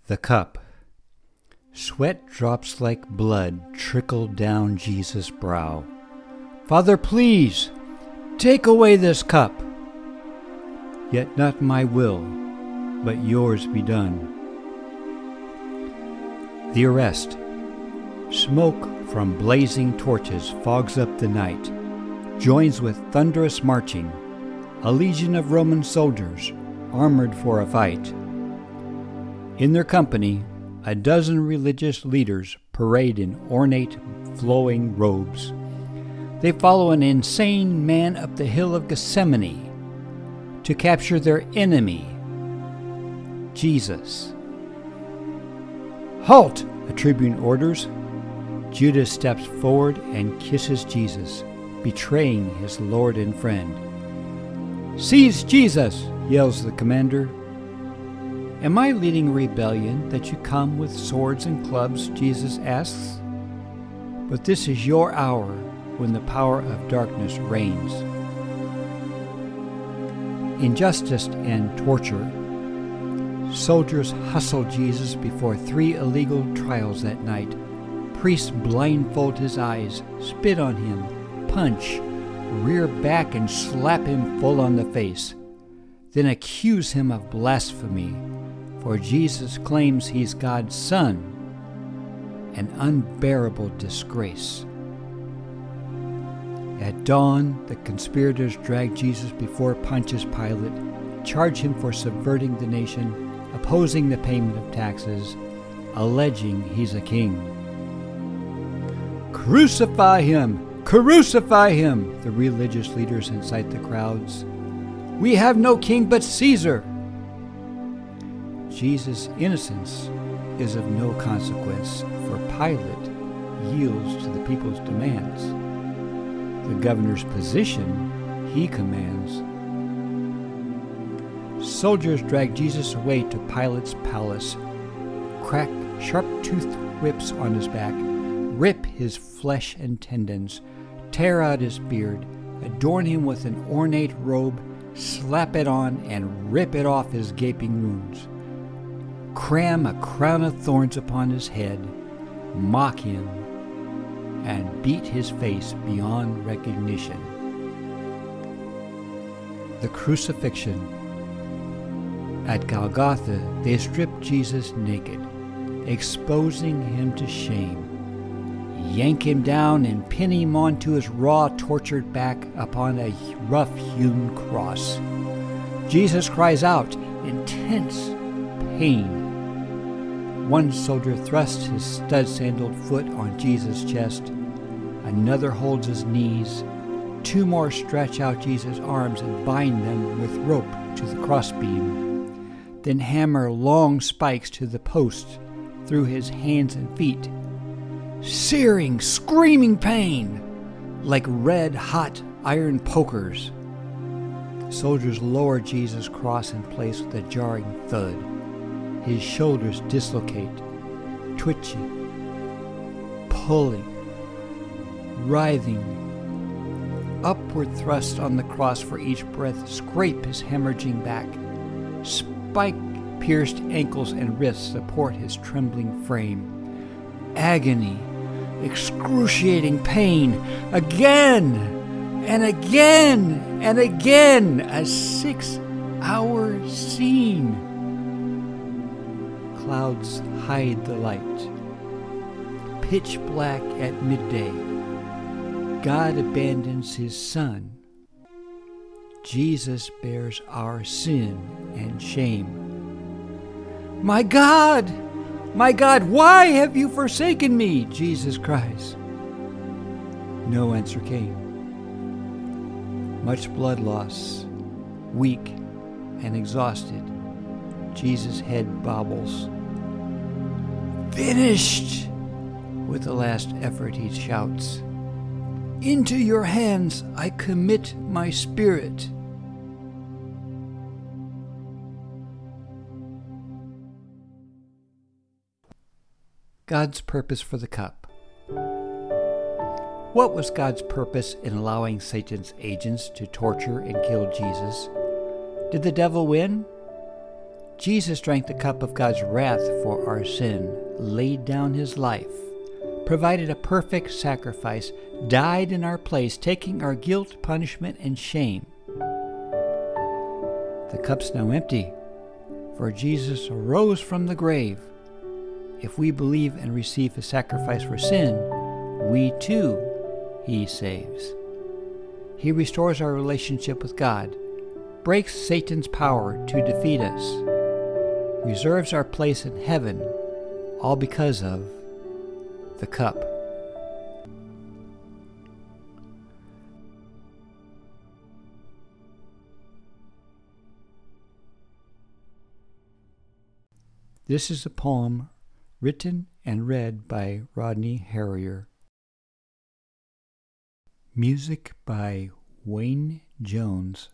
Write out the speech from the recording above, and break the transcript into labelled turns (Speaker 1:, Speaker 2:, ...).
Speaker 1: The cup. Sweat drops like blood trickled down Jesus' brow. Father, please, take away this cup. Yet not my will, but yours be done. The arrest. Smoke from blazing torches fogs up the night, joins with thunderous marching, a legion of Roman soldiers armored for a fight. In their company, a dozen religious leaders parade in ornate, flowing robes. They follow an insane man up the hill of Gethsemane to capture their enemy, Jesus. Halt! A tribune orders. Judas steps forward and kisses Jesus, betraying his Lord and friend. Seize Jesus! Yells the commander. Am I leading a rebellion that you come with swords and clubs? Jesus asks. But this is your hour when the power of darkness reigns. Injustice and torture. Soldiers hustle Jesus before 3 illegal trials that night. Priests blindfold his eyes, spit on him, punch, rear back and slap him full on the face. Then accuse him of blasphemy, for Jesus claims he's God's son, an unbearable disgrace. At dawn, the conspirators drag Jesus before Pontius Pilate, charge him for subverting the nation, opposing the payment of taxes, alleging he's a king. Crucify him! Crucify him! The religious leaders incite the crowds. We have no king but Caesar! Jesus' innocence is of no consequence, for Pilate yields to the people's demands. The governor's position he commands. Soldiers drag Jesus away to Pilate's palace, crack sharp-toothed whips on his back, rip his flesh and tendons, tear out his beard, adorn him with an ornate robe, slap it on, and rip it off his gaping wounds. Cram a crown of thorns upon his head, mock him, and beat his face beyond recognition. The crucifixion. At Golgotha, they stripped Jesus naked, exposing him to shame. Yank him down and pin him onto his raw, tortured back upon a rough-hewn cross. Jesus cries out, intense pain. One soldier thrusts his stud-sandaled foot on Jesus' chest. Another holds his knees. 2 more stretch out Jesus' arms and bind them with rope to the crossbeam. Then hammer long spikes to the posts through his hands and feet. Searing, screaming pain, like red-hot iron pokers. Soldiers lower Jesus' cross in place with a jarring thud. His shoulders dislocate, twitching, pulling, writhing. Upward thrusts on the cross for each breath scrape his hemorrhaging back. Spike-pierced ankles and wrists support his trembling frame. Agony, excruciating pain, again and again and again, a 6-hour scene. Clouds hide the light. Pitch black at midday. God abandons his Son. Jesus bears our sin and shame. My God, why have you forsaken me? Jesus cries. No answer came. Much blood loss, weak and exhausted, Jesus' head bobbles. Finished! With a last effort he shouts, Into your hands I commit my spirit. God's purpose for the cup. What was God's purpose in allowing Satan's agents to torture and kill Jesus? Did the devil win? Jesus drank the cup of God's wrath for our sin, laid down his life, provided a perfect sacrifice, died in our place, taking our guilt, punishment, and shame. The cup's now empty, for Jesus arose from the grave. If we believe and receive his sacrifice for sin, we too he saves. He restores our relationship with God, breaks Satan's power to defeat us, reserves our place in heaven, all because of the cup. This is a poem written and read by Rodney Harrier. Music by Wayne Jones.